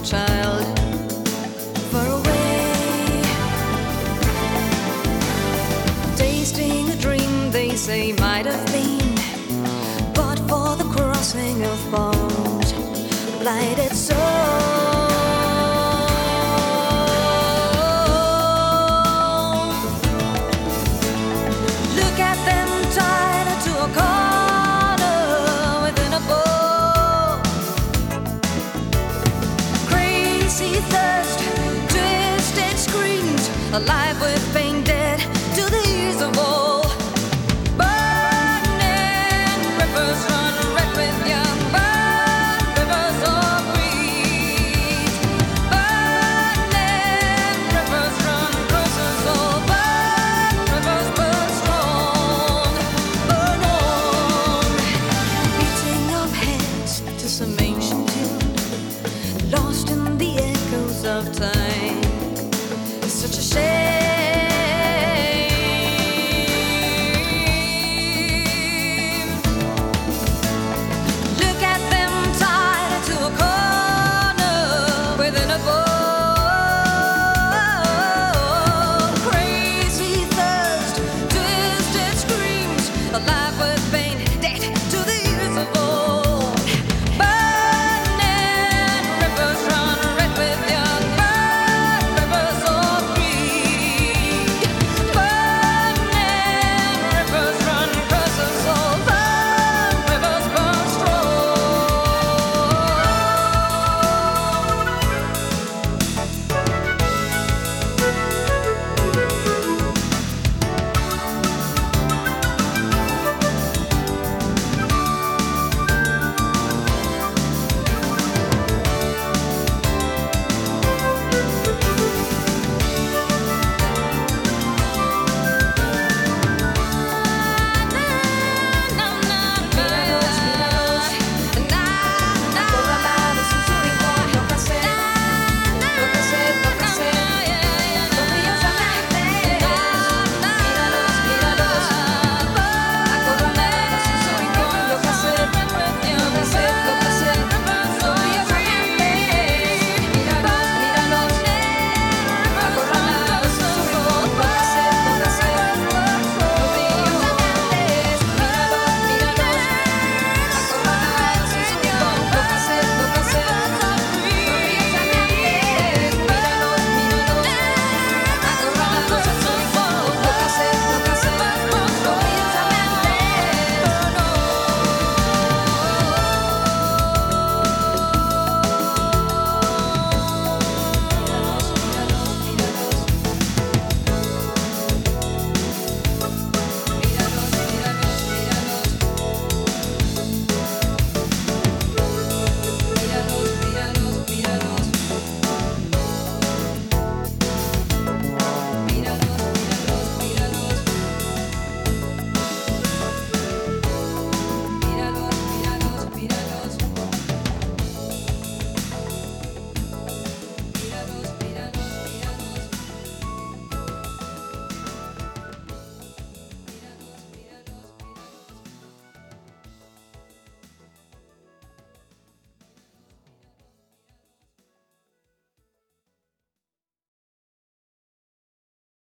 newborn child far away, tasting a dream they say might have been, but for the crossing of bones, blighted soul. Look at them tied to a corner within a bowl. Crazy thirst, twisted screams, alive with pain, dead to the ears of all. Burning rivers run red with young, burn rivers of greed. Burning rivers run closer, so burn rivers burn strong. Burn on, beating of heads to some ancient tune, lost in the echoes of time.